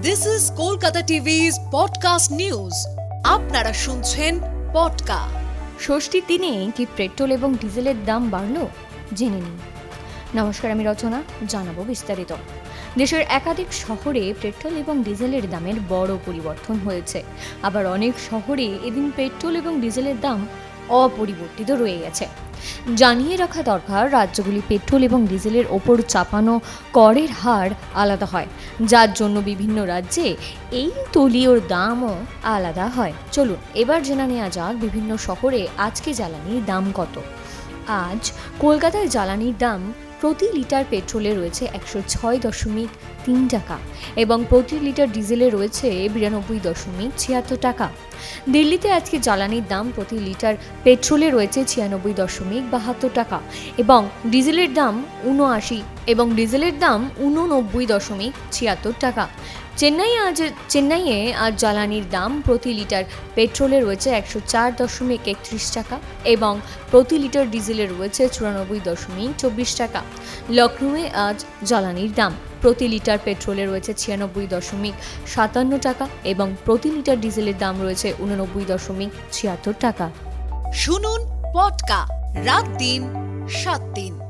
This is Kolkata TV's podcast news. আপনারা শুনছেন পডকা। ষষ্ঠীর দিনে কি পেট্রোল এবং ডিজেলের দাম বাড়লো জেনে নিন। নমস্কার, আমি রচনা, জানাবো বিস্তারিত। দেশের একাধিক শহরে পেট্রোল এবং ডিজেলের দামের বড় পরিবর্তন হয়েছে। আবার অনেক শহরে এদিন পেট্রোল এবং ডিজেলের দাম অপরিবর্তিত রয়ে গেছে। জানিয়ে রাখা দরকার, রাজ্যগুলি পেট্রোল এবং ডিজেলের ওপর চাপানো করের হার আলাদা হয়, যার জন্য বিভিন্ন রাজ্যে এই তলীয়র দামও আলাদা হয়। চলুন এবার জেনে নেওয়া যাক বিভিন্ন শহরে আজকে জ্বালানির দাম কত। আজ কলকাতায় জ্বালানির দাম প্রতি লিটার পেট্রোলে রয়েছে 106.3 টাকা এবং প্রতি লিটার ডিজেলে রয়েছে 92.76 টাকা। দিল্লিতে আজকে জ্বালানির দাম প্রতি লিটার পেট্রোলে রয়েছে 96.72 টাকা এবং ডিজেলের দাম 89.76 টাকা। চেন্নাইয়ে আজ জ্বালানির দাম প্রতি লিটার পেট্রোলে রয়েছে 104.31 টাকা এবং প্রতি লিটার ডিজেলে রয়েছে 94.24 টাকা। লখনৌয়ে আজ জ্বালানির দাম প্রতি লিটার পেট্রোলে রয়েছে 96.57 টাকা এবং প্রতি লিটার ডিজেলের দাম রয়েছে 89.76 টাকা। শুনুন পডকা, রাত দিন 7 দিন।